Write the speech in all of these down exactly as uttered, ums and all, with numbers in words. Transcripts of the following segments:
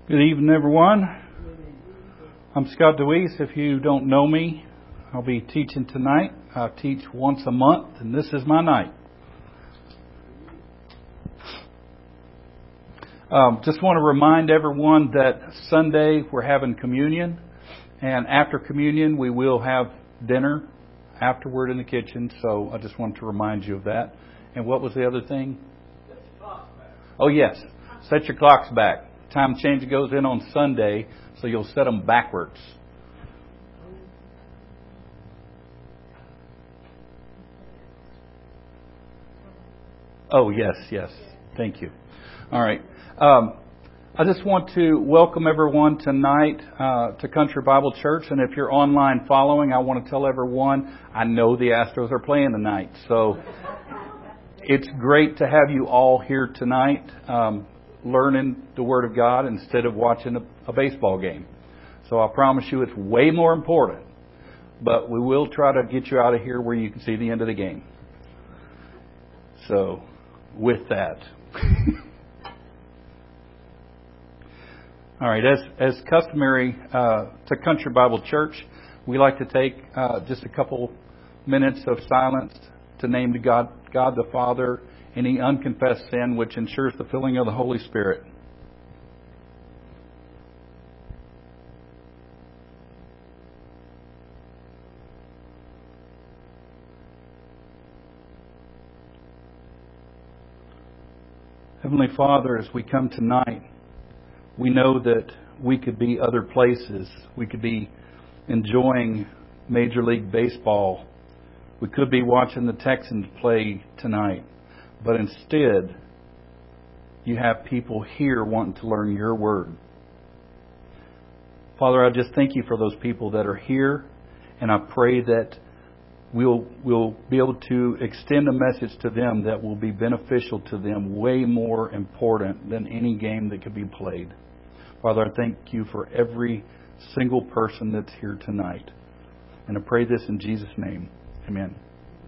Good evening, everyone. I'm Scott DeWeese. If you don't know me, I'll be teaching tonight. I teach once a month, and this is my night. Um, just want to remind everyone that Sunday we're having communion, and after communion we will have dinner afterward in the kitchen. So I just wanted to remind you of that. And what was the other thing? Set your clocks back. Oh yes, set your clocks back. Time change goes in on Sunday, so you'll set them backwards. Oh, yes, yes. Thank you. All right. Um, I just want to welcome everyone tonight uh, to Country Bible Church. And if you're online following, I want to tell everyone, I know the Astros are playing tonight. So it's great to have you all here tonight. Um, learning the Word of God instead of watching a, a baseball game. So I promise you it's way more important. But we will try to get you out of here where you can see the end of the game. So, with that. All right, as as customary uh, to Country Bible Church, we like to take uh, just a couple minutes of silence to name to God, God the Father, any unconfessed sin which ensures the filling of the Holy Spirit. Heavenly Father, as we come tonight, we know that we could be other places. We could be enjoying Major League Baseball. We could be watching the Texans play tonight. But instead, you have people here wanting to learn your word. Father, I just thank you for those people that are here. And I pray that we'll, we'll be able to extend a message to them that will be beneficial to them, way more important than any game that could be played. Father, I thank you for every single person that's here tonight. And I pray this in Jesus' name. Amen.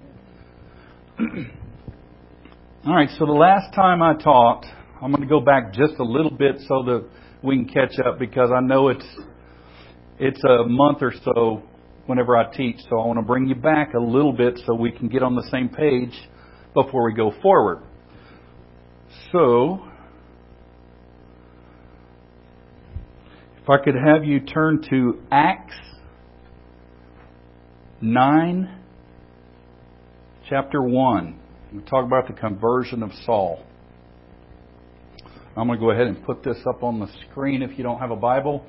All right, so the last time I talked, I'm going to go back just a little bit so that we can catch up, because I know it's it's a month or so whenever I teach, so I want to bring you back a little bit so we can get on the same page before we go forward. So, if I could have you turn to Acts nine, chapter one. We talk about the conversion of Saul. I'm going to go ahead and put this up on the screen if you don't have a Bible.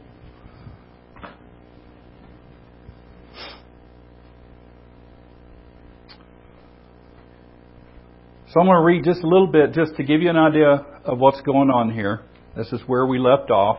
So I'm going to read just a little bit just to give you an idea of what's going on here. This is where we left off.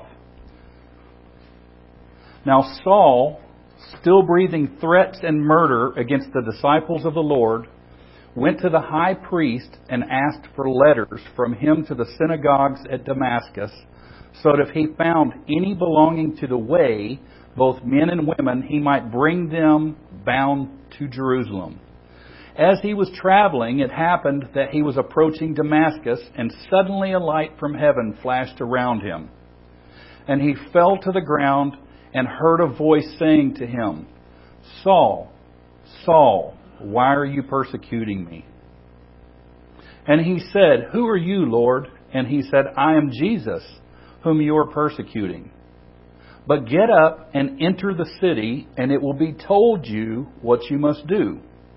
Now Saul, still breathing threats and murder against the disciples of the Lord, went to the high priest and asked for letters from him to the synagogues at Damascus, so that if he found any belonging to the way, both men and women, he might bring them bound to Jerusalem. As he was traveling, it happened that he was approaching Damascus, and suddenly a light from heaven flashed around him. And he fell to the ground and heard a voice saying to him, "Saul, Saul, why are you persecuting me?" And he said, "Who are you, Lord?" And he said, "I am Jesus, whom you are persecuting. But get up and enter the city, and it will be told you what you must do."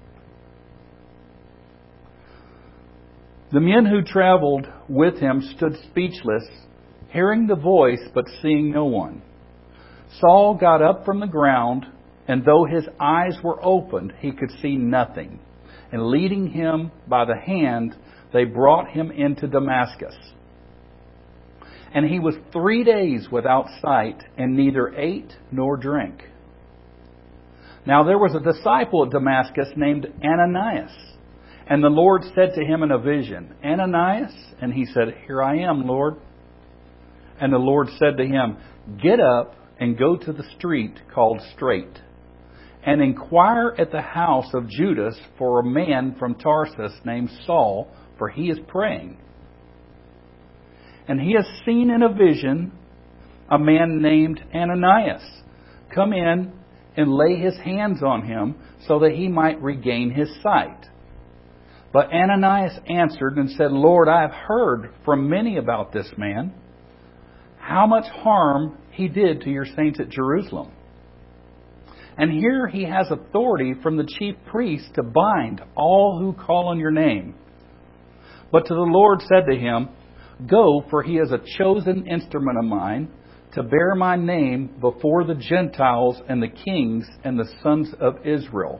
The men who traveled with him stood speechless, hearing the voice but seeing no one. Saul got up from the ground, and though his eyes were opened, he could see nothing. And leading him by the hand, they brought him into Damascus. And he was three days without sight, and neither ate nor drank. Now there was a disciple at Damascus named Ananias. And the Lord said to him in a vision, "Ananias?" And he said, "Here I am, Lord." And the Lord said to him, "Get up and go to the street called Straight, and inquire at the house of Judas for a man from Tarsus named Saul, for he is praying. And he has seen in a vision a man named Ananias. Come in and lay his hands on him so that he might regain his sight. But Ananias answered and said, Lord, I have heard from many about this man, how much harm he did to your saints at Jerusalem. And here he has authority from the chief priests to bind all who call on your name. But to the Lord said to him, Go, for he is a chosen instrument of mine, to bear my name before the Gentiles and the kings and the sons of Israel.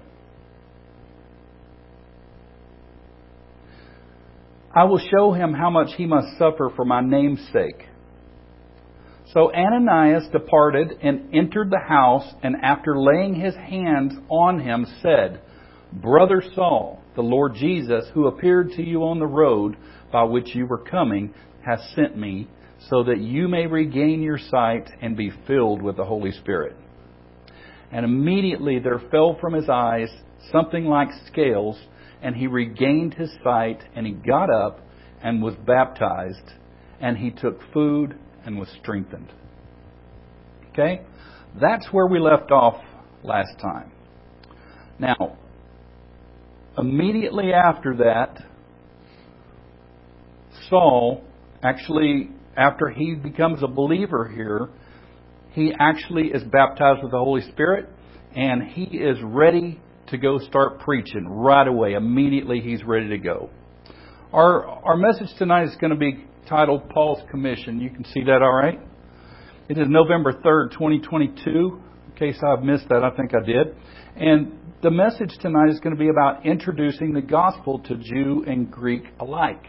I will show him how much he must suffer for my name's sake. So Ananias departed and entered the house, and after laying his hands on him, said, Brother Saul, the Lord Jesus, who appeared to you on the road by which you were coming, has sent me, so that you may regain your sight and be filled with the Holy Spirit. And immediately there fell from his eyes something like scales, and he regained his sight, and he got up and was baptized, and he took food and was strengthened. Okay? That's where we left off last time. Now, immediately after that, Saul, actually, after he becomes a believer here, he actually is baptized with the Holy Spirit, and he is ready to go start preaching right away. Immediately he's ready to go. Our our message tonight is going to be titled Paul's Commission. You can see that all right? It is November third, twenty twenty-two. In case I've missed that, I think I did. And the message tonight is going to be about introducing the gospel to Jew and Greek alike.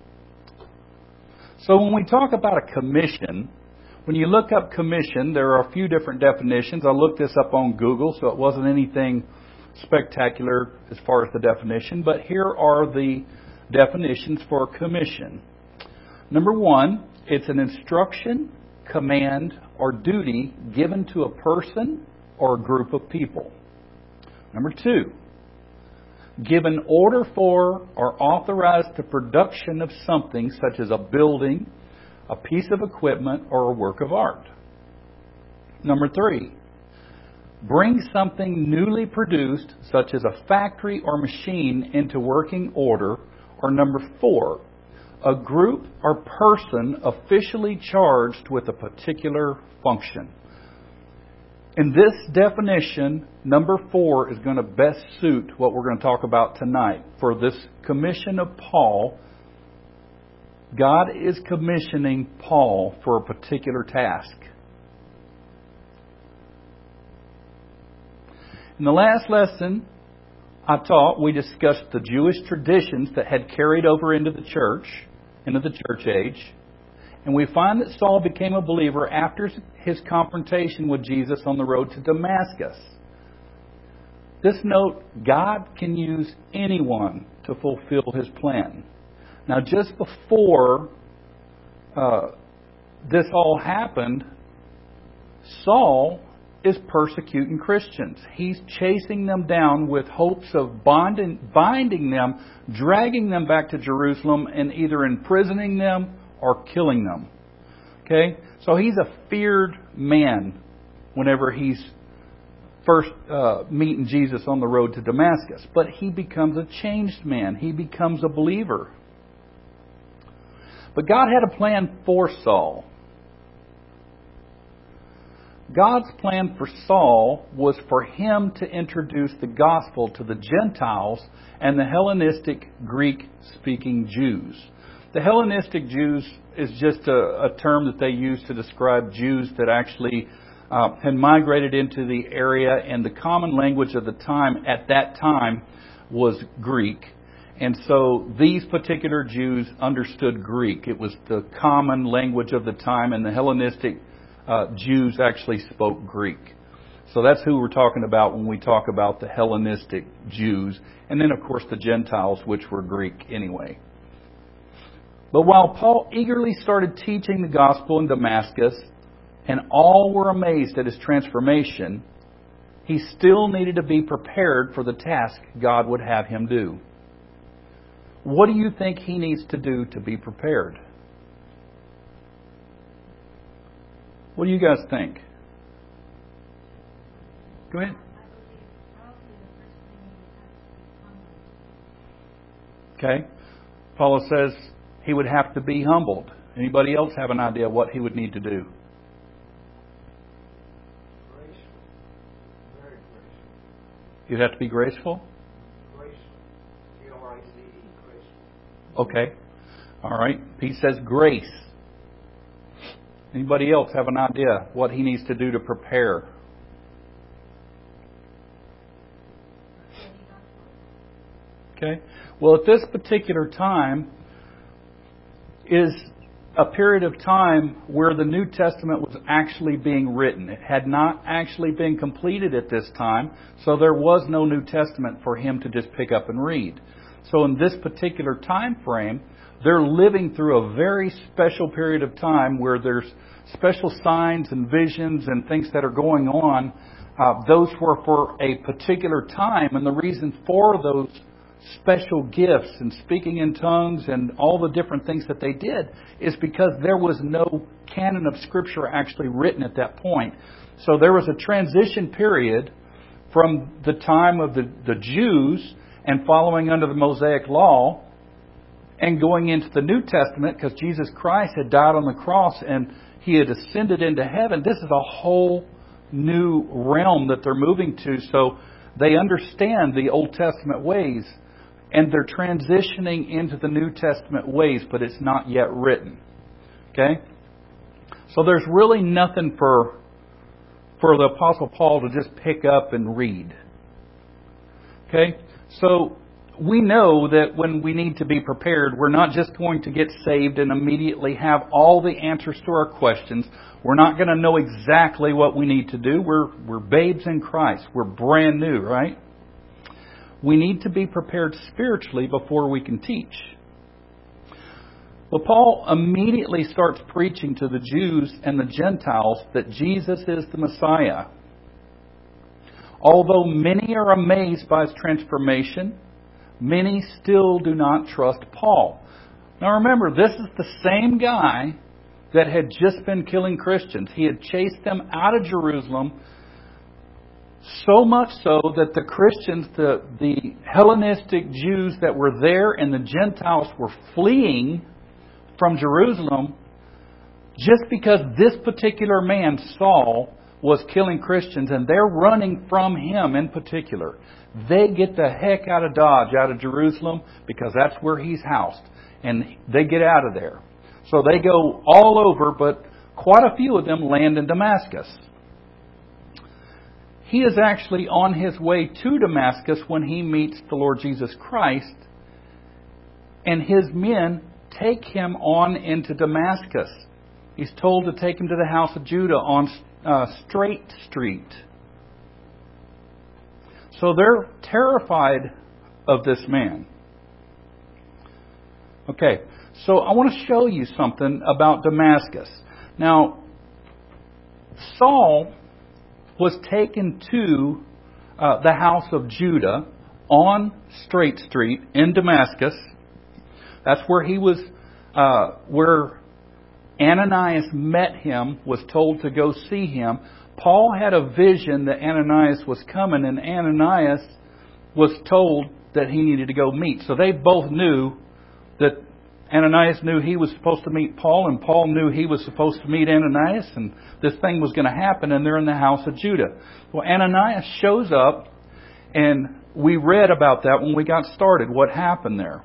So when we talk about a commission, when you look up commission, there are a few different definitions. I looked this up on Google, so it wasn't anything spectacular as far as the definition. But here are the definitions for commission. Number one, it's an instruction, command, or duty given to a person or a group of people. Number two, give an order for or authorize the production of something such as a building, a piece of equipment, or a work of art. Number three, bring something newly produced, such as a factory or machine, into working order. Or number four, a group or person officially charged with a particular function. In this definition, number four is going to best suit what we're going to talk about tonight. For this commission of Paul, God is commissioning Paul for a particular task. In the last lesson I taught, we discussed the Jewish traditions that had carried over into the church, into the church age. And we find that Saul became a believer after his confrontation with Jesus on the road to Damascus. This note, God can use anyone to fulfill His plan. Now, just before uh, this all happened, Saul is persecuting Christians. He's chasing them down with hopes of bonding, binding them, dragging them back to Jerusalem, and either imprisoning them or killing them. Okay? So he's a feared man whenever he's first uh, meeting Jesus on the road to Damascus. But he becomes a changed man. He becomes a believer. But God had a plan for Saul. God's plan for Saul was for him to introduce the gospel to the Gentiles and the Hellenistic Greek-speaking Jews. The Hellenistic Jews is just a, a term that they use to describe Jews that actually uh, had migrated into the area, and the common language of the time at that time was Greek. And so these particular Jews understood Greek. It was the common language of the time, and the Hellenistic uh, Jews actually spoke Greek. So that's who we're talking about when we talk about the Hellenistic Jews. And then, of course, the Gentiles, which were Greek anyway. But while Paul eagerly started teaching the gospel in Damascus, and all were amazed at his transformation, he still needed to be prepared for the task God would have him do. What do you think he needs to do to be prepared? What do you guys think? Go ahead. Okay. Paul says he would have to be humbled. Anybody else have an idea what he would need to do? Graceful. Very graceful. You'd have to be graceful? Graceful. G R A C E, graceful. Okay. All right. He says grace. Anybody else have an idea what he needs to do to prepare? Okay. Well, at this particular time is a period of time where the New Testament was actually being written. It had not actually been completed at this time, so there was no New Testament for him to just pick up and read. So in this particular time frame, they're living through a very special period of time where there's special signs and visions and things that are going on. Uh, those were for a particular time, and the reason for those special gifts and speaking in tongues and all the different things that they did is because there was no canon of Scripture actually written at that point. So there was a transition period from the time of the, the Jews and following under the Mosaic Law and going into the New Testament, because Jesus Christ had died on the cross and He had ascended into heaven. This is a whole new realm that they're moving to. So they understand the Old Testament ways, and they're transitioning into the New Testament ways, but it's not yet written. Okay? So there's really nothing for for the Apostle Paul to just pick up and read. Okay? So we know that when we need to be prepared, we're not just going to get saved and immediately have all the answers to our questions. We're not going to know exactly what we need to do. We're we're babes in Christ. We're brand new, right? We need to be prepared spiritually before we can teach. Well, Paul immediately starts preaching to the Jews and the Gentiles that Jesus is the Messiah. Although many are amazed by his transformation, many still do not trust Paul. Now remember, this is the same guy that had just been killing Christians. He had chased them out of Jerusalem, so much so that the Christians, the, the Hellenistic Jews that were there and the Gentiles were fleeing from Jerusalem just because this particular man, Saul, was killing Christians, and they're running from him in particular. They get the heck out of Dodge, out of Jerusalem, because that's where he's housed. And they get out of there. So they go all over, but quite a few of them land in Damascus. He is actually on his way to Damascus when he meets the Lord Jesus Christ, and his men take him on into Damascus. He's told to take him to the house of Judah on uh, Straight Street. So they're terrified of this man. Okay, so I want to show you something about Damascus. Now, Saul was taken to uh, the house of Judah on Straight Street in Damascus. That's where he was, uh, where Ananias met him, was told to go see him. Paul had a vision that Ananias was coming, and Ananias was told that he needed to go meet. So they both knew that Ananias knew he was supposed to meet Paul, and Paul knew he was supposed to meet Ananias, and this thing was going to happen, and they're in the house of Judah. Well, Ananias shows up, and we read about that when we got started, what happened there.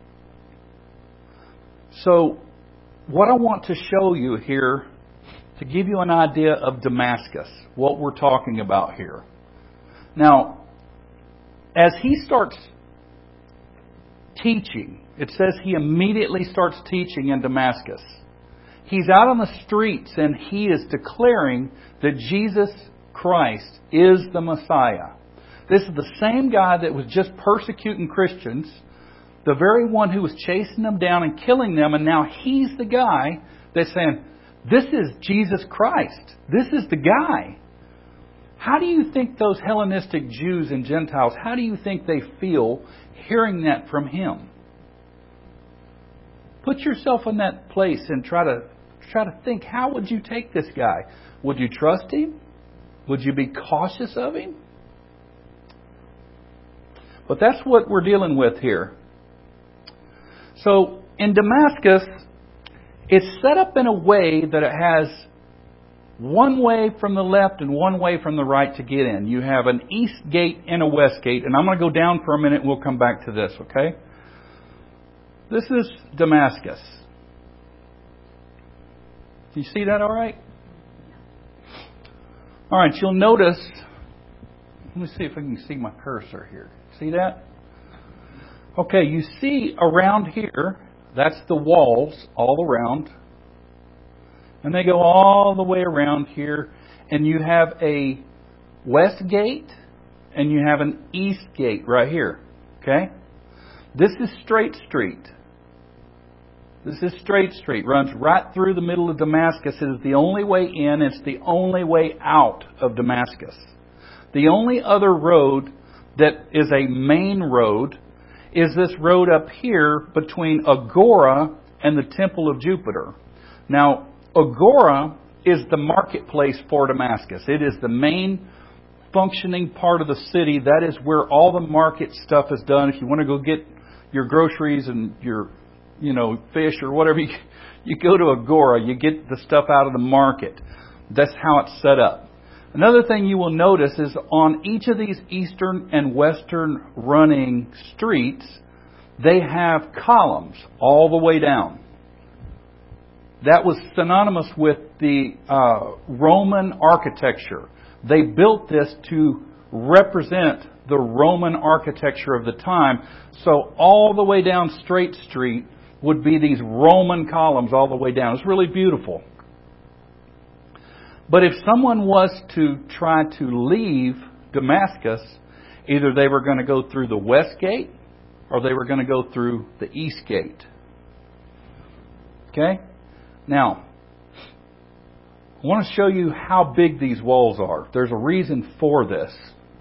So, what I want to show you here, to give you an idea of Damascus, what we're talking about here. Now, as he starts teaching, it says he immediately starts teaching in Damascus. He's out on the streets and he is declaring that Jesus Christ is the Messiah. This is the same guy that was just persecuting Christians, the very one who was chasing them down and killing them, and now he's the guy that's saying, this is Jesus Christ. This is the guy. How do you think those Hellenistic Jews and Gentiles, how do you think they feel hearing that from him? Put yourself in that place and try to try to think, how would you take this guy? Would you trust him? Would you be cautious of him? But that's what we're dealing with here. So in Damascus, it's set up in a way that it has one way from the left and one way from the right to get in. You have an east gate and a west gate. And I'm going to go down for a minute and we'll come back to this, okay? This is Damascus. Do you see that all right? All right, you'll notice, let me see if I can see my cursor here. See that? Okay, you see around here, that's the walls all around. And they go all the way around here. And you have a west gate and you have an east gate right here. Okay? This is Straight Street. This is Straight Street. Runs right through the middle of Damascus. It is the only way in. It's the only way out of Damascus. The only other road that is a main road is this road up here between Agora and the Temple of Jupiter. Now, Agora is the marketplace for Damascus. It is the main functioning part of the city. That is where all the market stuff is done. If you want to go get your groceries and your, you know, fish or whatever, you, you go to Agora. You get the stuff out of the market. That's how it's set up. Another thing you will notice is on each of these eastern and western running streets, they have columns all the way down. That was synonymous with the uh, Roman architecture. They built this to represent the Roman architecture of the time. So all the way down Straight Street would be these Roman columns all the way down. It's really beautiful. But if someone was to try to leave Damascus, either they were going to go through the west gate or they were going to go through the east gate. Okay? Now, I want to show you how big these walls are. There's a reason for this.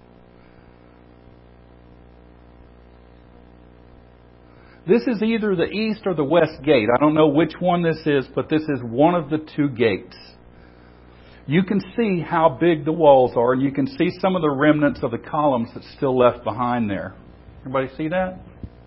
This is either the east or the west gate. I don't know which one this is, but this is one of the two gates. You can see how big the walls are, and you can see some of the remnants of the columns that's still left behind there. Everybody see that?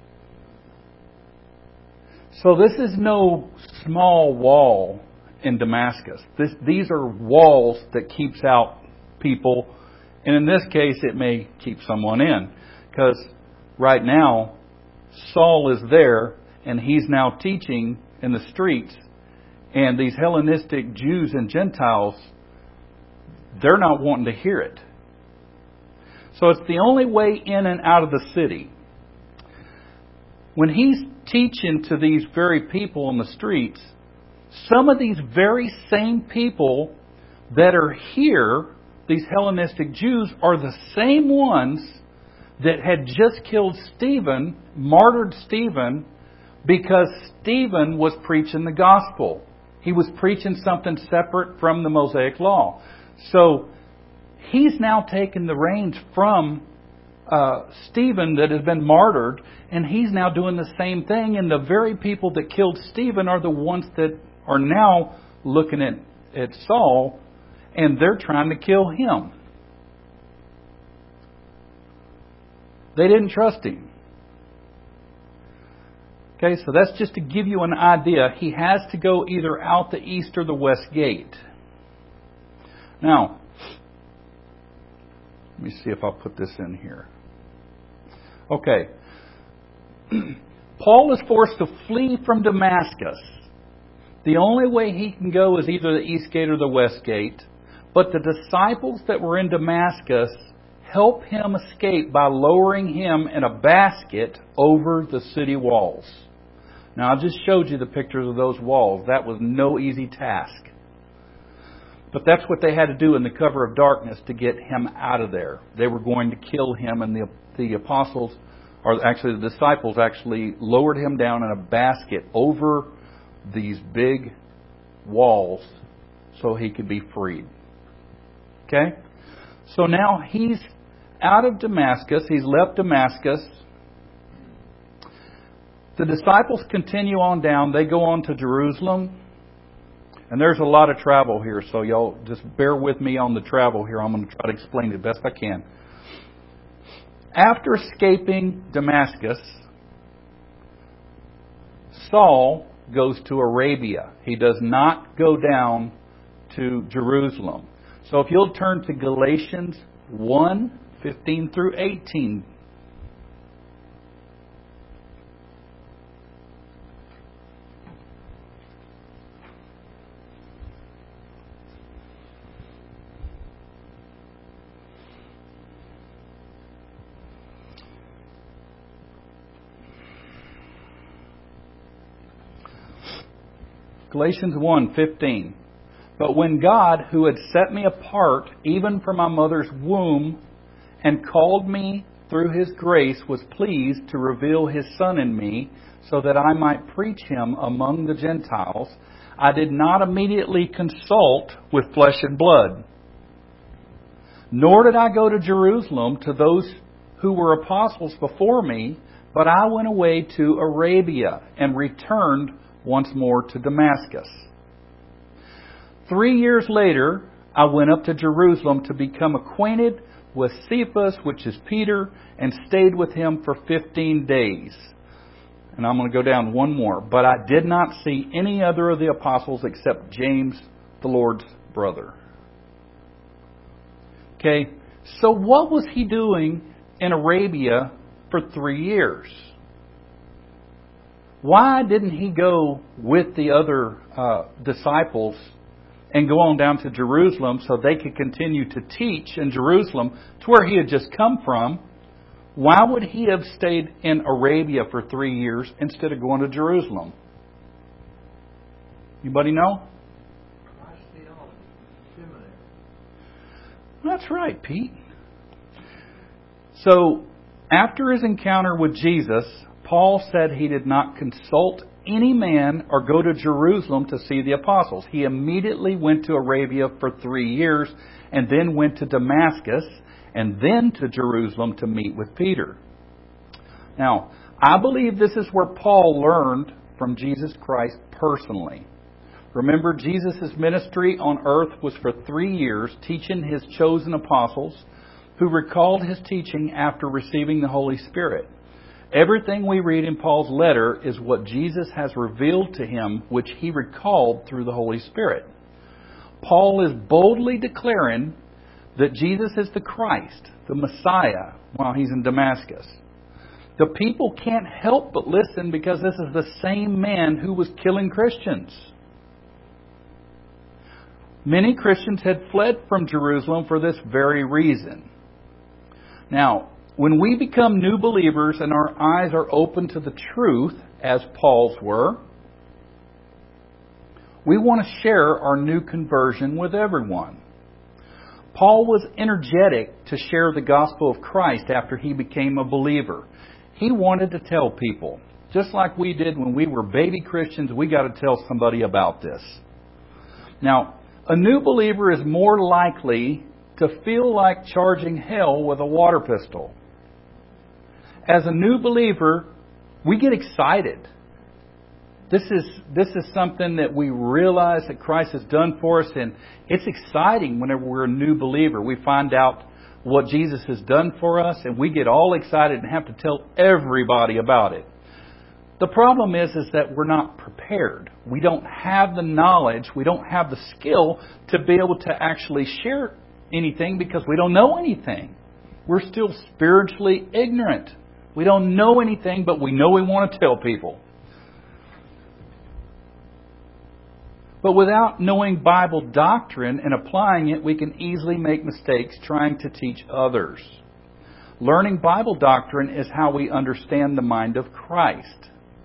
So this is no small wall in Damascus. This, these are walls that keeps out people, and in this case, it may keep someone in, because right now Saul is there, and he's now teaching in the streets, and these Hellenistic Jews and Gentiles, they're not wanting to hear it. So it's the only way in and out of the city. When he's teaching to these very people in the streets, some of these very same people that are here, these Hellenistic Jews, are the same ones that had just killed Stephen, martyred Stephen, because Stephen was preaching the gospel. He was preaching something separate from the Mosaic Law. So he's now taken the reins from uh, Stephen that has been martyred, and he's now doing the same thing. And the very people that killed Stephen are the ones that are now looking at, at Saul, and they're trying to kill him. They didn't trust him. Okay, so that's just to give you an idea. He has to go either out the east or the west gate. Now, let me see if I'll put this in here. Okay. Paul is forced to flee from Damascus. The only way he can go is either the east gate or the west gate. But the disciples that were in Damascus help him escape by lowering him in a basket over the city walls. Now, I just showed you the pictures of those walls. That was no easy task. But that's what they had to do in the cover of darkness to get him out of there. They were going to kill him, and the, the apostles, or actually the disciples, actually lowered him down in a basket over these big walls so he could be freed. Okay? So now he's out of Damascus. He's left Damascus. The disciples continue on down. They go on to Jerusalem. And there's a lot of travel here, so y'all just bear with me on the travel here. I'm going to try to explain it the best I can. After escaping Damascus, Saul goes to Arabia. He does not go down to Jerusalem. So if you'll turn to Galatians one, fifteen through eighteen. Galatians one fifteen. But when God, who had set me apart even from my mother's womb and called me through His grace, was pleased to reveal His Son in me so that I might preach Him among the Gentiles, I did not immediately consult with flesh and blood. Nor did I go to Jerusalem to those who were apostles before me, but I went away to Arabia and returned once more to Damascus. Three years later, I went up to Jerusalem to become acquainted with Cephas, which is Peter, and stayed with him for fifteen days. And I'm going to go down one more. But I did not see any other of the apostles except James, the Lord's brother. Okay, so what was he doing in Arabia for three years? Why didn't he go with the other uh, disciples and go on down to Jerusalem so they could continue to teach in Jerusalem to where he had just come from? Why would he have stayed in Arabia for three years instead of going to Jerusalem? Anybody know? That's right, Pete. So, after his encounter with Jesus, Paul said he did not consult any man or go to Jerusalem to see the apostles. He immediately went to Arabia for three years and then went to Damascus and then to Jerusalem to meet with Peter. Now, I believe this is where Paul learned from Jesus Christ personally. Remember, Jesus' ministry on earth was for three years, teaching His chosen apostles who recalled His teaching after receiving the Holy Spirit. Everything we read in Paul's letter is what Jesus has revealed to him, which he recalled through the Holy Spirit. Paul is boldly declaring that Jesus is the Christ, the Messiah, while he's in Damascus. The people can't help but listen because this is the same man who was killing Christians. Many Christians had fled from Jerusalem for this very reason. Now, when we become new believers and our eyes are open to the truth, as Paul's were, we want to share our new conversion with everyone. Paul was energetic to share the gospel of Christ after he became a believer. He wanted to tell people, just like we did when we were baby Christians, we got to tell somebody about this. Now, a new believer is more likely to feel like charging hell with a water pistol. As a new believer, we get excited. This is this is something that we realize that Christ has done for us, and it's exciting whenever we're a new believer. We find out what Jesus has done for us, and we get all excited and have to tell everybody about it. The problem is, is that we're not prepared. We don't have the knowledge, we don't have the skill to be able to actually share anything because we don't know anything. We're still spiritually ignorant. We don't know anything, but we know we want to tell people. But without knowing Bible doctrine and applying it, we can easily make mistakes trying to teach others. Learning Bible doctrine is how we understand the mind of Christ.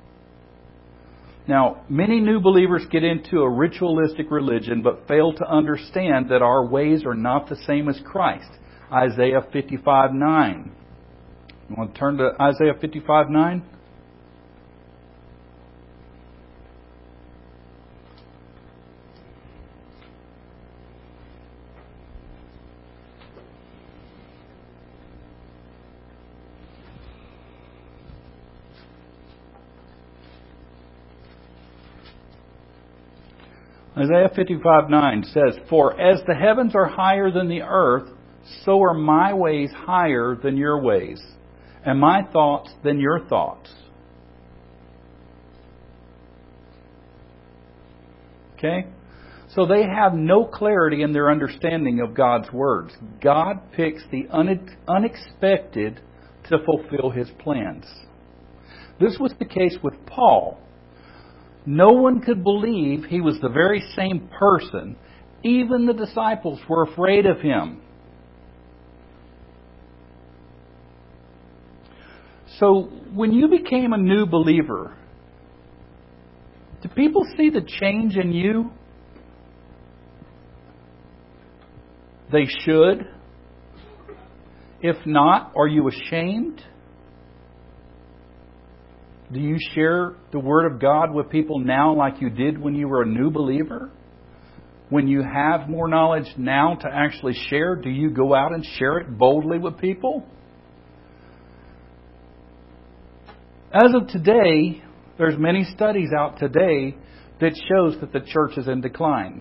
Now, many new believers get into a ritualistic religion but fail to understand that our ways are not the same as Christ. Isaiah fifty-five nine. You want to turn to Isaiah fifty-five nine? Isaiah fifty-five nine says, "For as the heavens are higher than the earth, so are my ways higher than your ways, and my thoughts than your thoughts." Okay? So they have no clarity in their understanding of God's words. God picks the unexpected to fulfill His plans. This was the case with Paul. No one could believe he was the very same person. Even the disciples were afraid of him. So when you became a new believer, do people see the change in you? They should. If not, are you ashamed? Do you share the Word of God with people now like you did when you were a new believer? When you have more knowledge now to actually share, do you go out and share it boldly with people? As of today, there's many studies out today that shows that the church is in decline.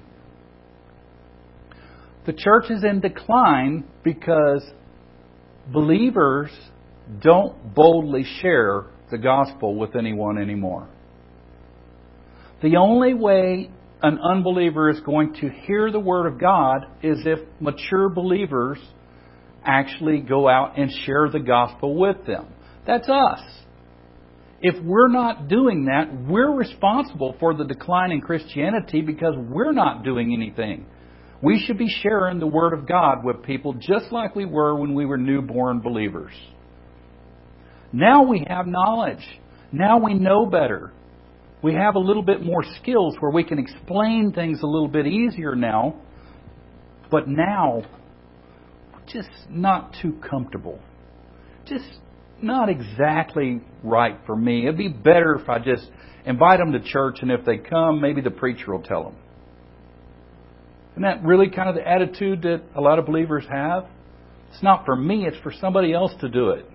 The church is in decline because believers don't boldly share the gospel with anyone anymore. The only way an unbeliever is going to hear the Word of God is if mature believers actually go out and share the gospel with them. That's us. If we're not doing that, we're responsible for the decline in Christianity because we're not doing anything. We should be sharing the Word of God with people just like we were when we were newborn believers. Now we have knowledge. Now we know better. We have a little bit more skills where we can explain things a little bit easier now. But now, just not too comfortable. Just not exactly right for me. It'd be better if I just invite them to church, and if they come, maybe the preacher will tell them. Isn't that really kind of the attitude that a lot of believers have? It's not for me, it's for somebody else to do it.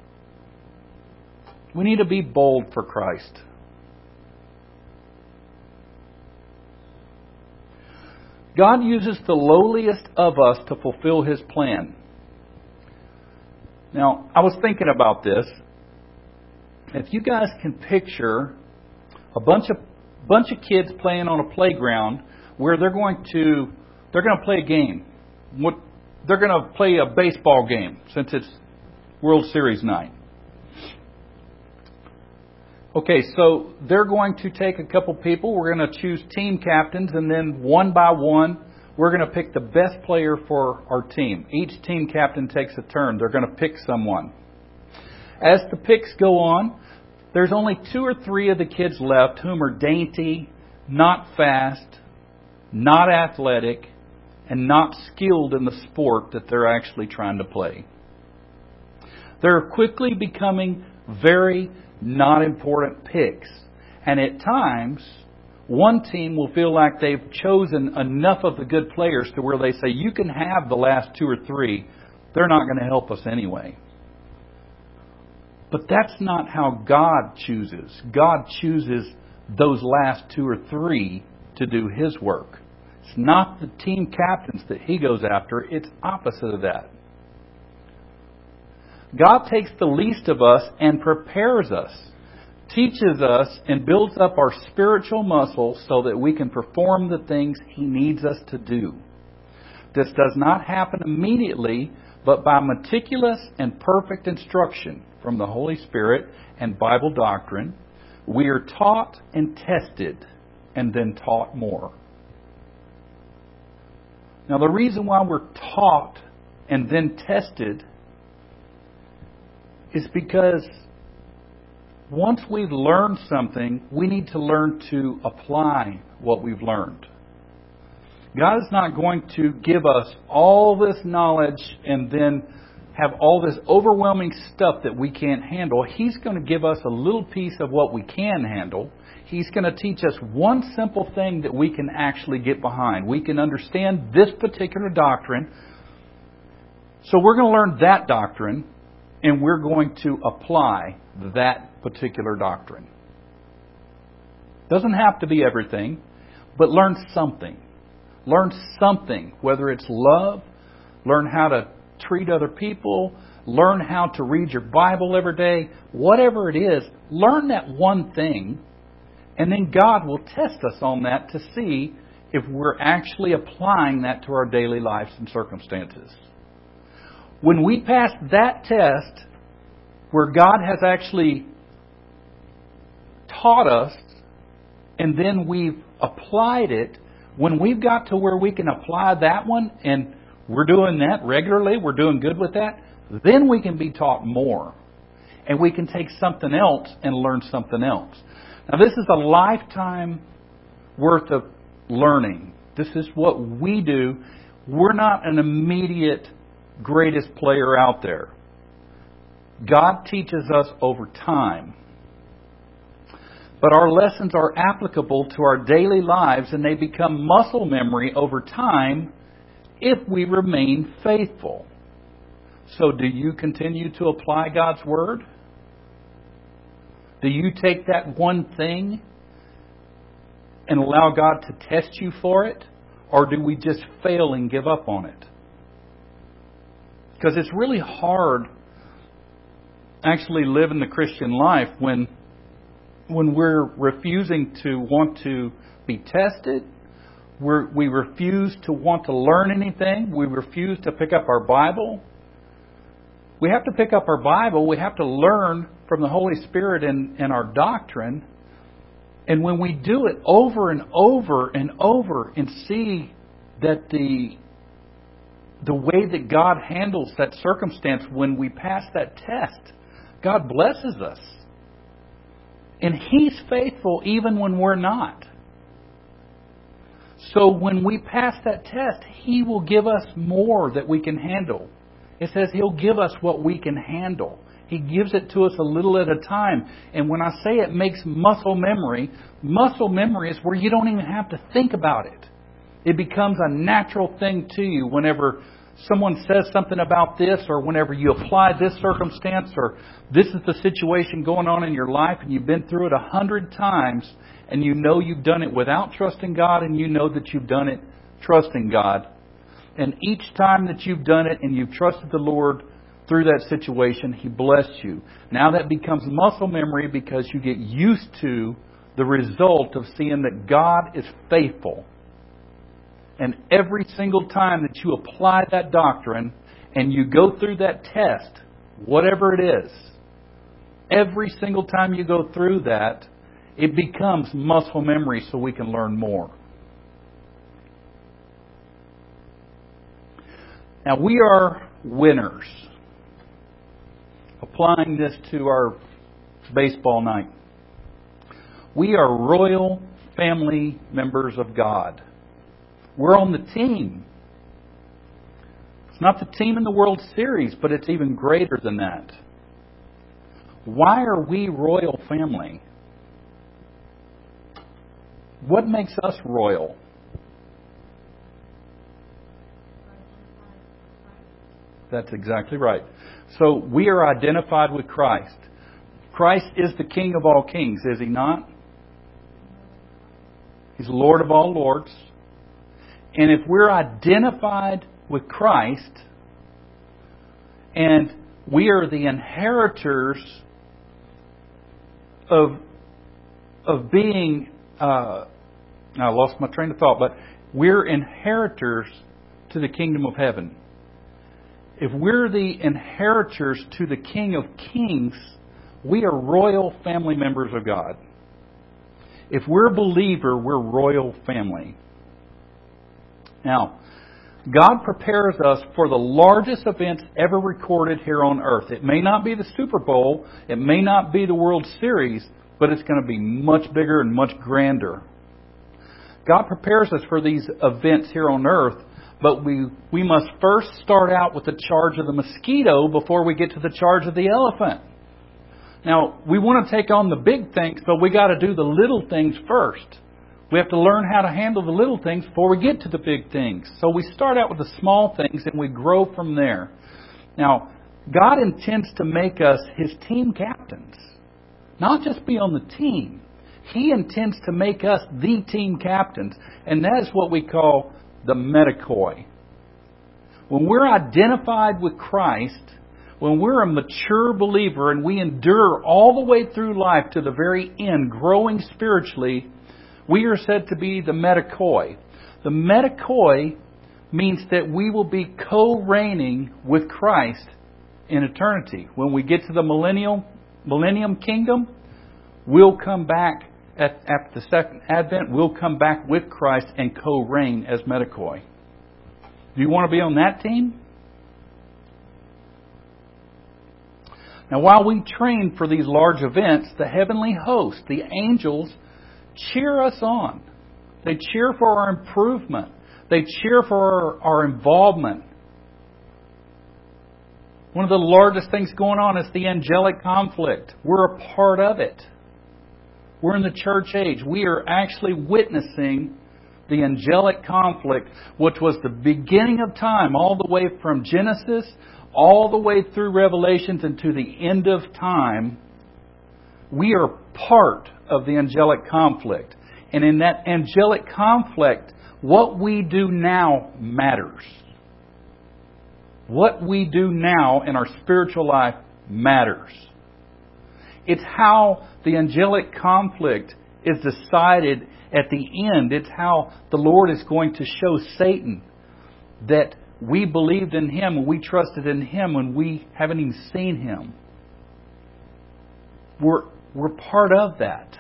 We need to be bold for Christ. God uses the lowliest of us to fulfill His plan. Now, I was thinking about this. If you guys can picture a bunch of bunch of kids playing on a playground where they're going to they're going to play a game. What they're going to play a baseball game since it's World Series night. Okay, so they're going to take a couple people. We're going to choose team captains, and then one by one, we're going to pick the best player for our team. Each team captain takes a turn. They're going to pick someone. As the picks go on, there's only two or three of the kids left whom are dainty, not fast, not athletic, and not skilled in the sport that they're actually trying to play. They're quickly becoming very not important picks. And at times, one team will feel like they've chosen enough of the good players to where they say, you can have the last two or three. They're not going to help us anyway. But that's not how God chooses. God chooses those last two or three to do His work. It's not the team captains that He goes after. It's opposite of that. God takes the least of us and prepares us, teaches us, and builds up our spiritual muscles so that we can perform the things He needs us to do. This does not happen immediately, but by meticulous and perfect instruction from the Holy Spirit and Bible doctrine, we are taught and tested and then taught more. Now, the reason why we're taught and then tested is because once we've learned something, we need to learn to apply what we've learned. God is not going to give us all this knowledge and then have all this overwhelming stuff that we can't handle. He's going to give us a little piece of what we can handle. He's going to teach us one simple thing that we can actually get behind. We can understand this particular doctrine. So we're going to learn that doctrine, and we're going to apply that particular doctrine. Doesn't have to be everything, but learn something. Learn something, whether it's love, learn how to treat other people, learn how to read your Bible every day, whatever it is, learn that one thing, and then God will test us on that to see if we're actually applying that to our daily lives and circumstances. When we pass that test, where God has actually taught us, and then we've applied it, when we've got to where we can apply that one, and we're doing that regularly, we're doing good with that, then we can be taught more. And we can take something else and learn something else. Now, this is a lifetime worth of learning. This is what we do. We're not an immediate greatest player out there. God teaches us over time. But our lessons are applicable to our daily lives, and they become muscle memory over time if we remain faithful. So do you continue to apply God's Word? Do you take that one thing and allow God to test you for it? Or do we just fail and give up on it? Because it's really hard actually living the Christian life when when we're refusing to want to be tested. We're, we refuse to want to learn anything. We refuse to pick up our Bible. We have to pick up our Bible. We have to learn from the Holy Spirit and, and our doctrine. And when we do it over and over and over and see that the the way that God handles that circumstance when we pass that test, God blesses us. And He's faithful even when we're not. So when we pass that test, He will give us more that we can handle. It says He'll give us what we can handle. He gives it to us a little at a time. And when I say it makes muscle memory, muscle memory is where you don't even have to think about it. It becomes a natural thing to you whenever someone says something about this, or whenever you apply this circumstance, or this is the situation going on in your life and you've been through it a hundred times and you know you've done it without trusting God, and you know that you've done it trusting God. And each time that you've done it and you've trusted the Lord through that situation, He blessed you. Now that becomes muscle memory because you get used to the result of seeing that God is faithful. And every single time that you apply that doctrine and you go through that test, whatever it is, every single time you go through that, it becomes muscle memory so we can learn more. Now, we are winners. Applying this to our baseball night. We are royal family members of God. We're on the team. It's not the team in the World Series, but it's even greater than that. Why are we royal family? What makes us royal? That's exactly right. So we are identified with Christ. Christ is the King of all kings, is He not? He's Lord of all lords. And if we're identified with Christ, and we are the inheritors of of being, uh, I lost my train of thought, but we're inheritors to the kingdom of heaven. If we're the inheritors to the King of Kings, we are royal family members of God. If we're a believer, we're royal family. Now, God prepares us for the largest events ever recorded here on earth. It may not be the Super Bowl, it may not be the World Series, but it's going to be much bigger and much grander. God prepares us for these events here on earth, but we, we must first start out with the charge of the mosquito before we get to the charge of the elephant. Now, we want to take on the big things, but we got to do the little things first. We have to learn how to handle the little things before we get to the big things. So we start out with the small things and we grow from there. Now, God intends to make us His team captains. Not just be on the team. He intends to make us the team captains. And that is what we call the metacoi. When we're identified with Christ, when we're a mature believer and we endure all the way through life to the very end, growing spiritually, we are said to be the metacoi. The metacoi means that we will be co-reigning with Christ in eternity. When we get to the millennial, millennium kingdom, we'll come back at, at the second advent, we'll come back with Christ and co-reign as metacoi. Do you want to be on that team? Now, while we train for these large events, the heavenly host, the angels, cheer us on. They cheer for our improvement. They cheer for our, our involvement. One of the largest things going on is the angelic conflict. We're a part of it. We're in the church age. We are actually witnessing the angelic conflict, which was the beginning of time, all the way from Genesis, all the way through Revelations and to the end of time. We are part of the angelic conflict. And in that angelic conflict, what we do now matters. What we do now in our spiritual life matters. It's how the angelic conflict is decided at the end. It's how the Lord is going to show Satan that we believed in Him and we trusted in Him when we haven't even seen Him. We're, we're part of that.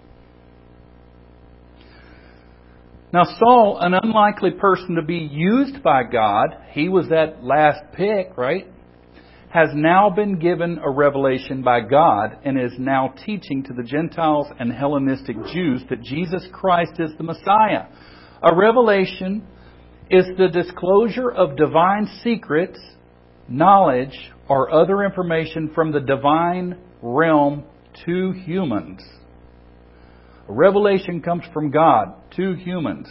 Now Saul, an unlikely person to be used by God, he was that last pick, right? Has now been given a revelation by God and is now teaching to the Gentiles and Hellenistic Jews that Jesus Christ is the Messiah. A revelation is the disclosure of divine secrets, knowledge, or other information from the divine realm to humans. A revelation comes from God to humans.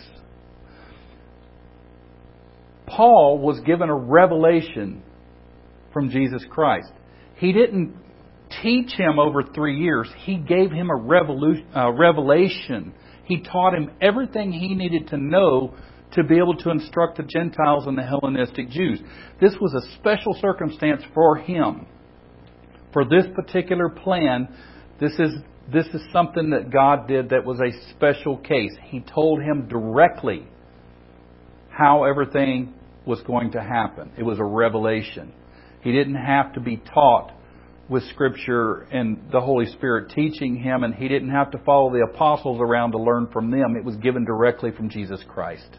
Paul was given a revelation from Jesus Christ. He didn't teach him over three years. He gave him a revolu- uh, revelation. He taught him everything he needed to know to be able to instruct the Gentiles and the Hellenistic Jews. This was a special circumstance for him. For this particular plan, this is this is something that God did that was a special case. He told him directly how everything was going to happen. It was a revelation. He didn't have to be taught with Scripture and the Holy Spirit teaching him, and he didn't have to follow the apostles around to learn from them. It was given directly from Jesus Christ.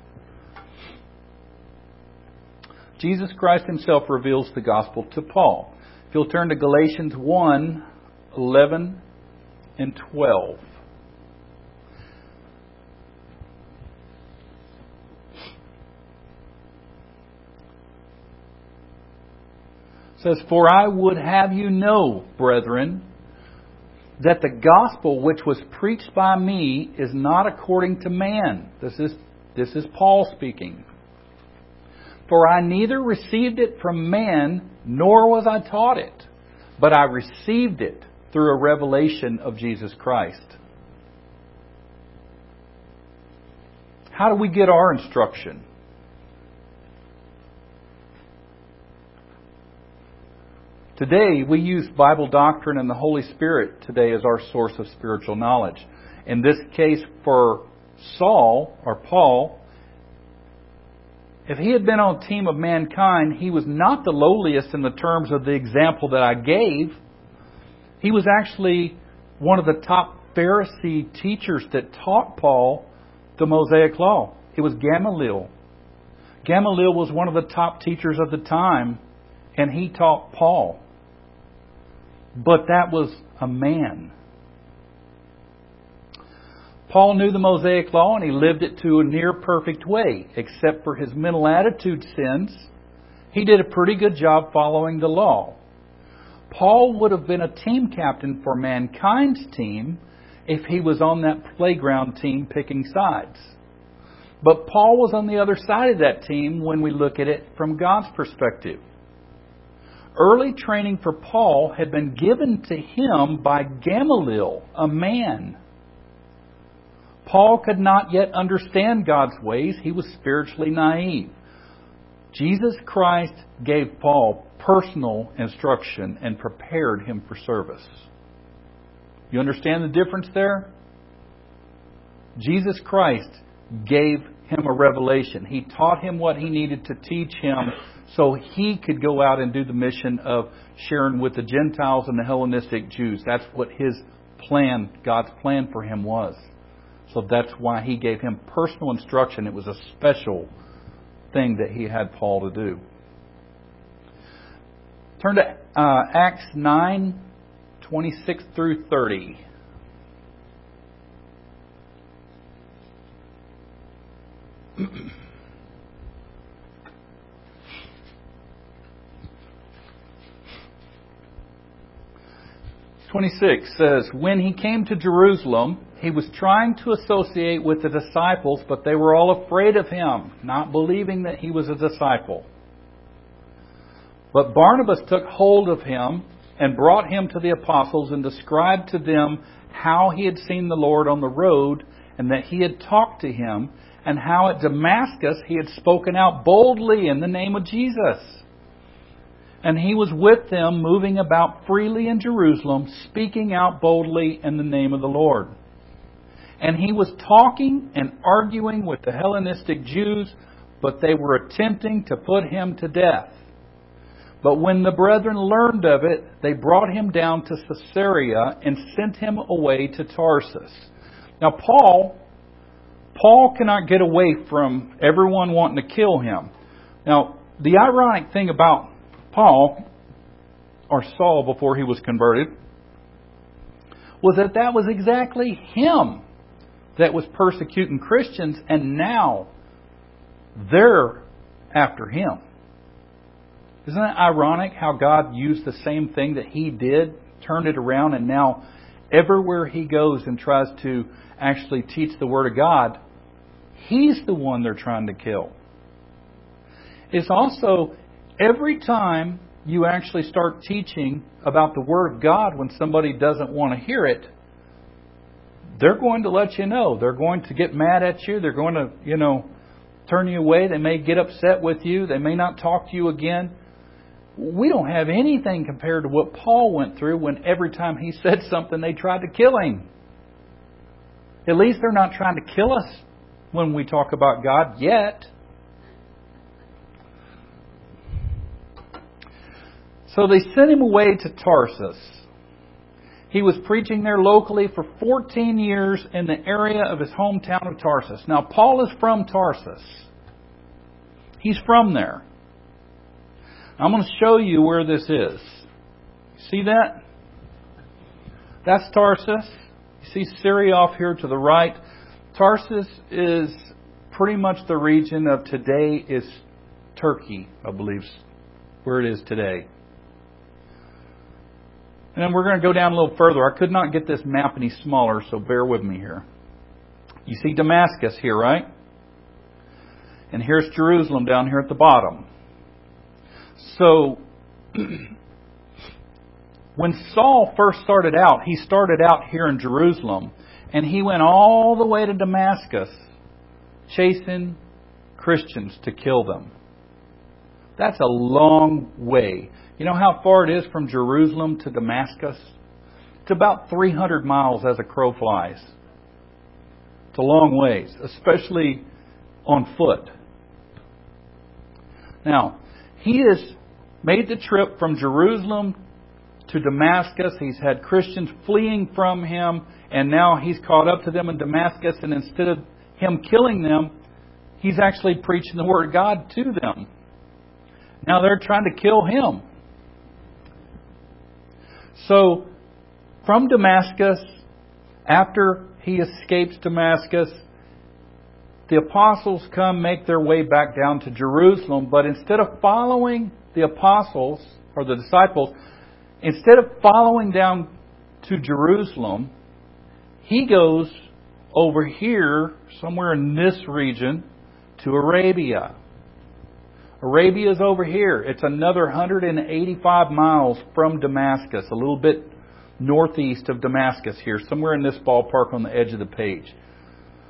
Jesus Christ Himself reveals the gospel to Paul. If you'll turn to Galatians one, eleven and twelve. It says, "For I would have you know, brethren, that the gospel which was preached by me is not according to man." This is, this is Paul speaking. "For I neither received it from man, nor was I taught it, but I received it through a revelation of Jesus Christ." How do we get our instruction? Today, we use Bible doctrine and the Holy Spirit today as our source of spiritual knowledge. In this case, for Saul, or Paul, if he had been on a team of mankind, he was not the lowliest in the terms of the example that I gave. He was actually one of the top Pharisee teachers that taught Paul the Mosaic Law. It was Gamaliel. Gamaliel was one of the top teachers of the time, and he taught Paul. But that was a man. Paul knew the Mosaic Law, and he lived it to a near perfect way. Except for his mental attitude sins, he did a pretty good job following the law. Paul would have been a team captain for mankind's team if he was on that playground team picking sides. But Paul was on the other side of that team when we look at it from God's perspective. Early training for Paul had been given to him by Gamaliel, a man. Paul could not yet understand God's ways. He was spiritually naive. Jesus Christ gave Paul personal instruction and prepared him for service. You understand the difference there? Jesus Christ gave him a revelation. He taught him what he needed to teach him so he could go out and do the mission of sharing with the Gentiles and the Hellenistic Jews. That's what his plan, God's plan for him was. So that's why he gave him personal instruction. It was a special thing that he had Paul to do. Turn to uh, Acts nine, twenty-six through thirty. twenty-six says, when he came to Jerusalem, he was trying to associate with the disciples, but they were all afraid of him, not believing that he was a disciple. But Barnabas took hold of him and brought him to the apostles and described to them how he had seen the Lord on the road and that he had talked to him, and how at Damascus he had spoken out boldly in the name of Jesus. And he was with them, moving about freely in Jerusalem, speaking out boldly in the name of the Lord. And he was talking and arguing with the Hellenistic Jews, but they were attempting to put him to death. But when the brethren learned of it, they brought him down to Caesarea and sent him away to Tarsus. Now Paul, Paul cannot get away from everyone wanting to kill him. Now, the ironic thing about Paul, or Saul before he was converted, was that that was exactly him that was persecuting Christians, and now they're after him. Isn't it ironic how God used the same thing that he did, turned it around, and now everywhere he goes and tries to actually teach the Word of God, he's the one they're trying to kill. It's also every time you actually start teaching about the Word of God when somebody doesn't want to hear it, they're going to let you know. They're going to get mad at you. They're going to, you know, turn you away. They may get upset with you. They may not talk to you again. We don't have anything compared to what Paul went through when every time he said something, they tried to kill him. At least they're not trying to kill us when we talk about God yet. So they sent him away to Tarsus. He was preaching there locally for fourteen years in the area of his hometown of Tarsus. Now, Paul is from Tarsus. He's from there. I'm going to show you where this is. See that? That's Tarsus. You see Syria off here to the right. Tarsus is pretty much the region of today is Turkey, I believe, where it is today. And then we're going to go down a little further. I could not get this map any smaller, so bear with me here. You see Damascus here, right? And here's Jerusalem down here at the bottom. So, when Saul first started out, he started out here in Jerusalem, and he went all the way to Damascus, chasing Christians to kill them. That's a long way. You know how far it is from Jerusalem to Damascus? It's about three hundred miles as a crow flies. It's a long ways, especially on foot. Now, he has made the trip from Jerusalem to Damascus. He's had Christians fleeing from him, and now he's caught up to them in Damascus, and instead of him killing them, he's actually preaching the Word of God to them. Now they're trying to kill him. So, from Damascus, after he escapes Damascus, the apostles come, make their way back down to Jerusalem, but instead of following the apostles, or the disciples, instead of following down to Jerusalem, he goes over here, somewhere in this region, to Arabia. Arabia is over here. It's another one hundred eighty-five miles from Damascus, a little bit northeast of Damascus here, somewhere in this ballpark on the edge of the page.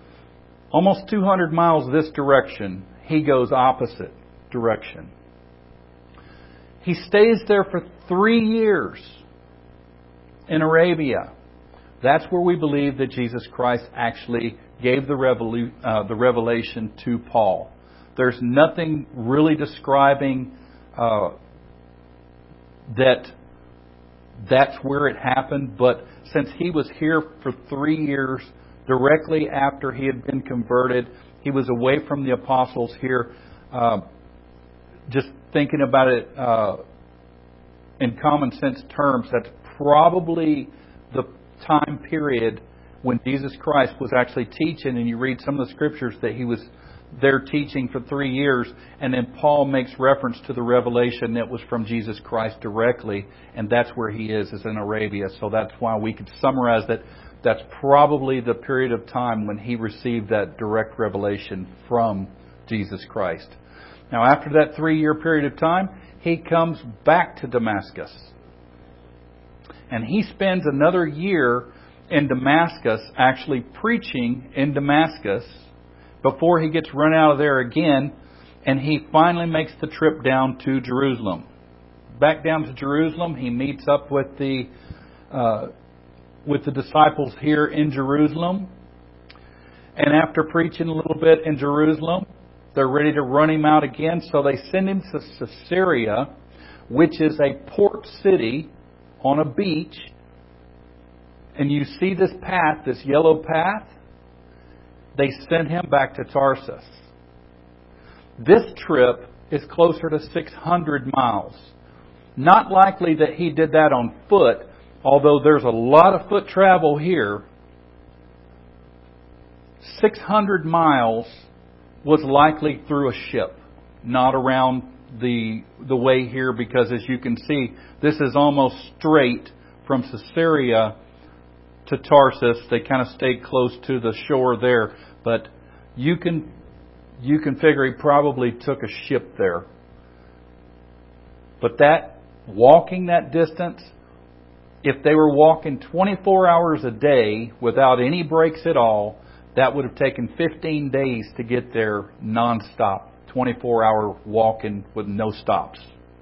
Almost two hundred miles this direction, he goes opposite direction. He stays there for three years in Arabia. That's where we believe that Jesus Christ actually gave the, revelu- uh, the revelation to Paul. There's nothing really describing uh, that that's where it happened, but since he was here for three years, directly after he had been converted, he was away from the apostles here. Uh, just thinking about it uh, in common sense terms, that's probably the time period when Jesus Christ was actually teaching, and you read some of the scriptures that he was there teaching for three years, and then Paul makes reference to the revelation that was from Jesus Christ directly, and that's where he is, is in Arabia. So that's why we could summarize that that's probably the period of time when he received that direct revelation from Jesus Christ. Now, after that three-year period of time, he comes back to Damascus. And he spends another year in Damascus, actually preaching in Damascus, before he gets run out of there again, and he finally makes the trip down to Jerusalem. Back down to Jerusalem, he meets up with the uh, with the disciples here in Jerusalem. And after preaching a little bit in Jerusalem, they're ready to run him out again, so they send him to Caesarea, which is a port city on a beach. And you see this path, this yellow path? They send him back to Tarsus. This trip is closer to six hundred miles. Not likely that he did that on foot, although there's a lot of foot travel here. six hundred miles was likely through a ship, not around the the way here, because as you can see, this is almost straight from Caesarea to Tarsus. They kind of stayed close to the shore there, but you can you can figure he probably took a ship there. But that walking that distance, if they were walking twenty-four hours a day without any breaks at all, that would have taken fifteen days to get there nonstop, twenty-four hour walking with no stops.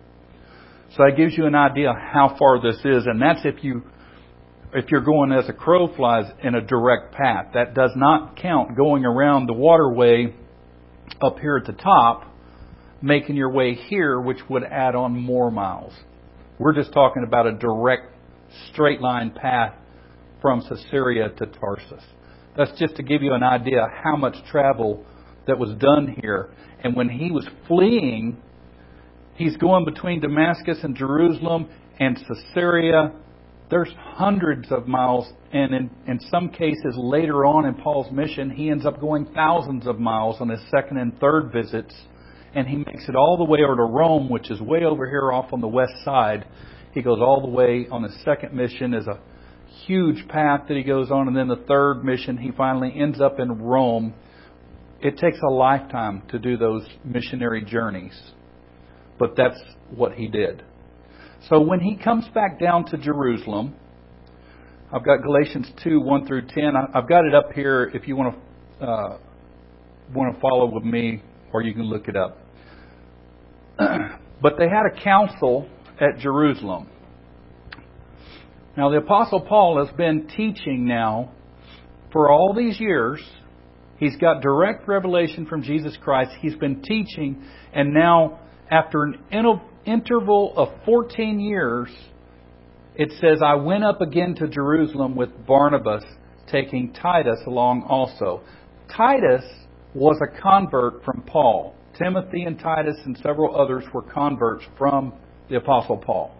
So that gives you an idea how far this is, and that's if you if you're going as a crow flies in a direct path. That does not count going around the waterway up here at the top, making your way here, which would add on more miles. We're just talking about a direct straight line path from Caesarea to Tarsus. That's just to give you an idea how much travel that was done here. And when he was fleeing, he's going between Damascus and Jerusalem and Caesarea. There's hundreds of miles, and in, in some cases later on in Paul's mission, he ends up going thousands of miles on his second and third visits, and he makes it all the way over to Rome, which is way over here off on the west side. He goes all the way on his second mission as a huge path that he goes on, and then the third mission, he finally ends up in Rome. It takes a lifetime to do those missionary journeys, but that's what he did. So when he comes back down to Jerusalem, I've got Galatians two, one through ten. I've got it up here if you want to uh, want to follow with me, or you can look it up. But they had a council at Jerusalem. Now the Apostle Paul has been teaching now for all these years. He's got direct revelation from Jesus Christ. He's been teaching, and now after an interval of fourteen years, it says, I went up again to Jerusalem with Barnabas, taking Titus along also. Titus was a convert from Paul. Timothy and Titus and several others were converts from the Apostle Paul.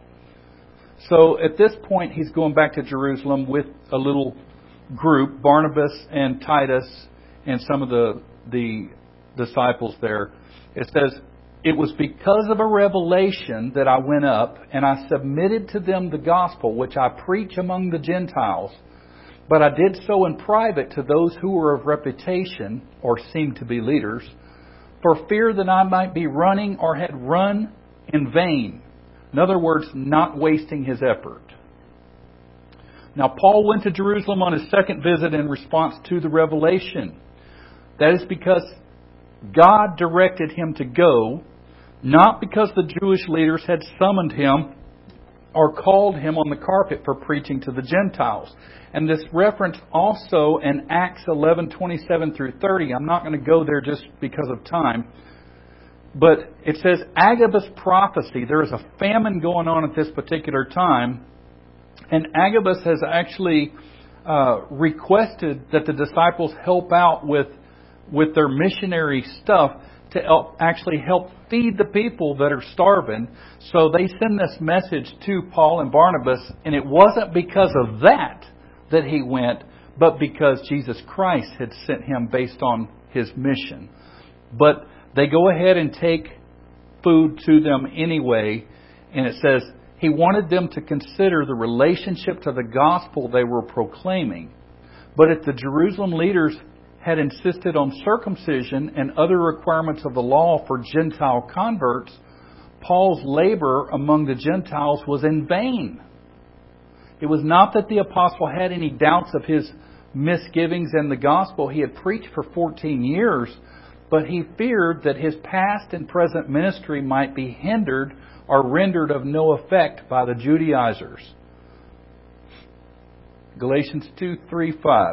So at this point, he's going back to Jerusalem with a little group, Barnabas and Titus and some of the, the disciples there. It says, it was because of a revelation that I went up, and I submitted to them the gospel, which I preach among the Gentiles. But I did so in private to those who were of reputation, or seemed to be leaders, for fear that I might be running or had run in vain. In other words, not wasting his effort. Now, Paul went to Jerusalem on his second visit in response to the revelation. That is because God directed him to go, not because the Jewish leaders had summoned him or called him on the carpet for preaching to the Gentiles. And this reference also in Acts eleven twenty-seven through thirty. I'm not going to go there just because of time. But it says Agabus prophecy. There is a famine going on at this particular time. And Agabus has actually uh, requested that the disciples help out with, with their missionary stuff to help, actually help feed the people that are starving. So they send this message to Paul and Barnabas. And it wasn't because of that that he went, but because Jesus Christ had sent him based on his mission. But they go ahead and take food to them anyway. And it says he wanted them to consider the relationship to the gospel they were proclaiming. But if the Jerusalem leaders had insisted on circumcision and other requirements of the law for Gentile converts, Paul's labor among the Gentiles was in vain. It was not that the apostle had any doubts of his misgivings in the gospel. He had preached for fourteen years, but he feared that his past and present ministry might be hindered or rendered of no effect by the Judaizers. Galatians two, three, five.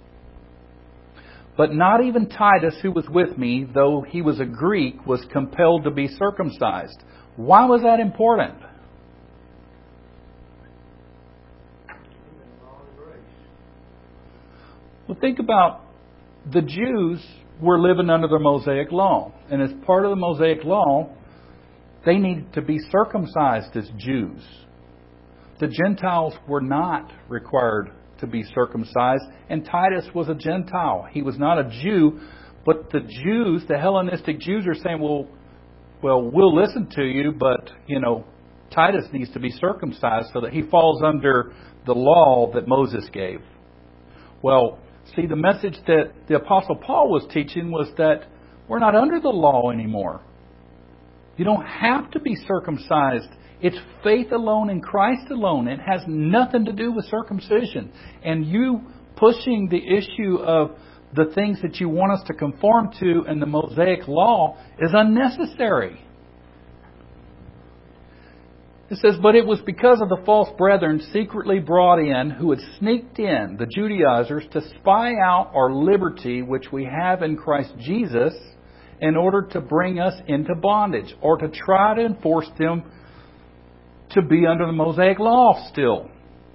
But not even Titus, who was with me, though he was a Greek, was compelled to be circumcised. Why was that important? Well, think about the Jews were living under the Mosaic Law. And as part of the Mosaic Law, they needed to be circumcised as Jews. The Gentiles were not required to be circumcised. And Titus was a Gentile. He was not a Jew. But the Jews, the Hellenistic Jews, are saying, well, well, we'll listen to you, but, you know, Titus needs to be circumcised so that he falls under the law that Moses gave. Well, see, the message that the Apostle Paul was teaching was that we're not under the law anymore. You don't have to be circumcised. It's faith alone in Christ alone. It has nothing to do with circumcision. And you pushing the issue of the things that you want us to conform to in the Mosaic Law is unnecessary. It says, but it was because of the false brethren secretly brought in, who had sneaked in, the Judaizers, to spy out our liberty which we have in Christ Jesus, in order to bring us into bondage, or to try to enforce them to be under the Mosaic Law still.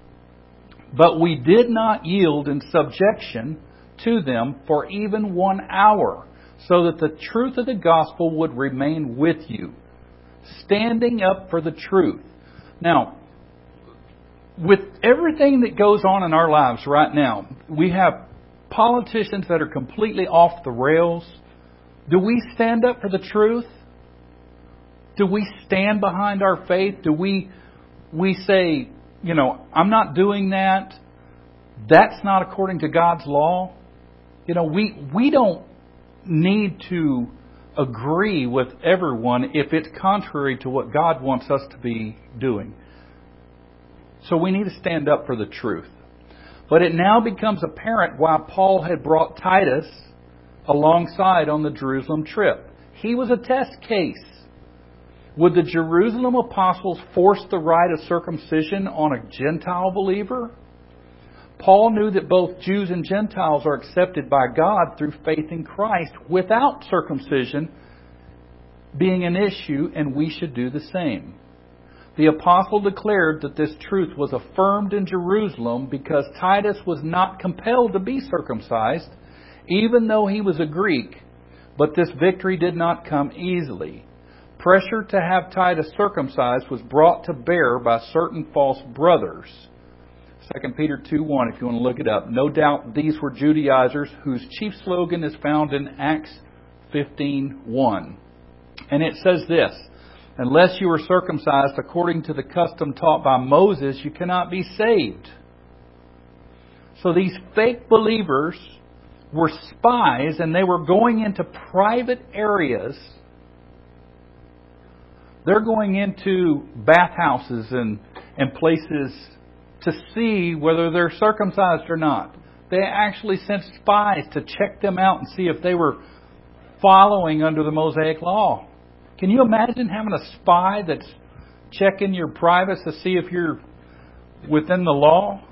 But we did not yield in subjection to them for even one hour, so that the truth of the gospel would remain with you, standing up for the truth. Now, with everything that goes on in our lives right now, we have politicians that are completely off the rails. Do we stand up for the truth? Do we stand behind our faith? Do we we say, you know, I'm not doing that. That's not according to God's law. You know, we we don't need to agree with everyone if it's contrary to what God wants us to be doing. So we need to stand up for the truth. But it now becomes apparent why Paul had brought Titus alongside on the Jerusalem trip. He was a test case. Would the Jerusalem apostles force the rite of circumcision on a Gentile believer? Paul knew that both Jews and Gentiles are accepted by God through faith in Christ without circumcision being an issue, and we should do the same. The apostle declared that this truth was affirmed in Jerusalem because Titus was not compelled to be circumcised, even though he was a Greek. But this victory did not come easily. Pressure to have Titus circumcised was brought to bear by certain false brothers. Second Peter two one, if you want to look it up. No doubt these were Judaizers whose chief slogan is found in Acts fifteen one. And it says this, unless you are circumcised according to the custom taught by Moses, you cannot be saved. So these fake believers were spies, and they were going into private areas. They're going into bathhouses and, and places to see whether they're circumcised or not. They actually sent spies to check them out and see if they were following under the Mosaic Law. Can you imagine having a spy that's checking your privacy to see if you're within the law?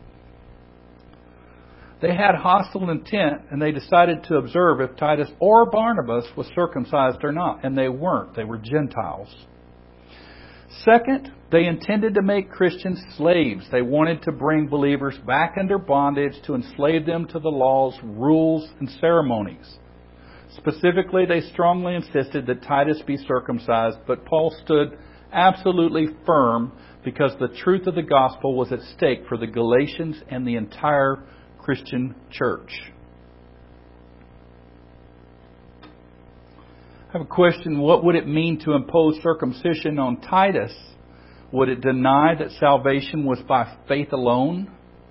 They had hostile intent, and they decided to observe if Titus or Barnabas was circumcised or not. And they weren't. They were Gentiles. Second, they intended to make Christians slaves. They wanted to bring believers back under bondage to enslave them to the laws, rules, and ceremonies. Specifically, they strongly insisted that Titus be circumcised, but Paul stood absolutely firm because the truth of the gospel was at stake for the Galatians and the entire Christian church. I have a question. What would it mean to impose circumcision on Titus? Would it deny that salvation was by faith alone?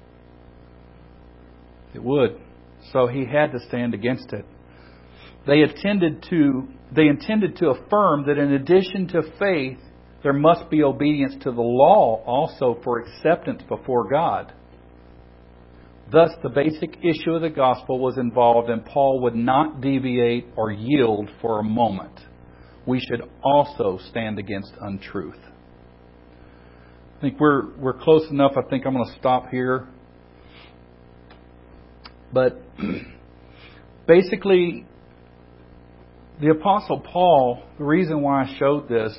It would. So he had to stand against it. They intended to, they intended to affirm that in addition to faith, there must be obedience to the law also for acceptance before God. Thus, the basic issue of the gospel was involved, and Paul would not deviate or yield for a moment. We should also stand against untruth. I think we're we're close enough. I think I'm going to stop here. But basically, the Apostle Paul, the reason why I showed this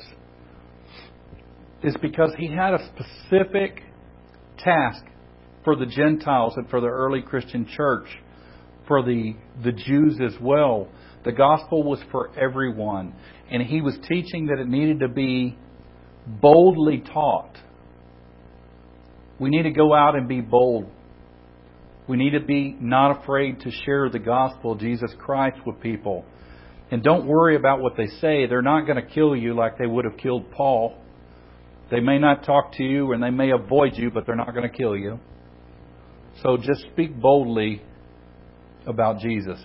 is because he had a specific task for the Gentiles and for the early Christian church, for the, the Jews as well. The gospel was for everyone. And he was teaching that it needed to be boldly taught. We need to go out and be bold. We need to be not afraid to share the gospel of Jesus Christ with people. And don't worry about what they say. They're not going to kill you like they would have killed Paul. They may not talk to you and they may avoid you, but they're not going to kill you. So just speak boldly about Jesus.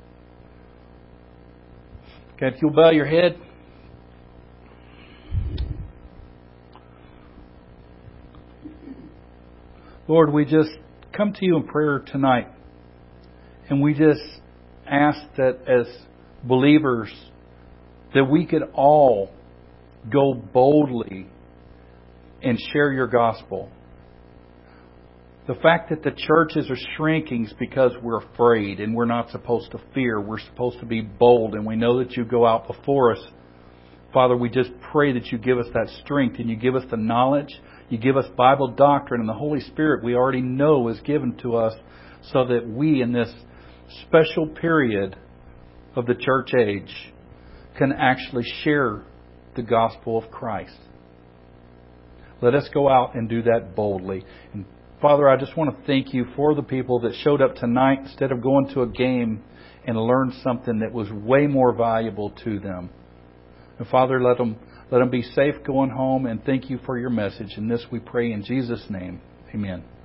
Okay, if you'll bow your head. Lord, we just come to you in prayer tonight. And we just ask that as believers, that we could all go boldly and share your gospel. The fact that the churches are shrinking is because we're afraid and we're not supposed to fear. We're supposed to be bold, and we know that you go out before us. Father, we just pray that you give us that strength and you give us the knowledge. You give us Bible doctrine, and the Holy Spirit we already know is given to us so that we in this special period of the church age can actually share the gospel of Christ. Let us go out and do that boldly. And Father, I just want to thank you for the people that showed up tonight instead of going to a game and learned something that was way more valuable to them. And Father, let them, let them be safe going home, and thank you for your message. And this we pray in Jesus' name. Amen.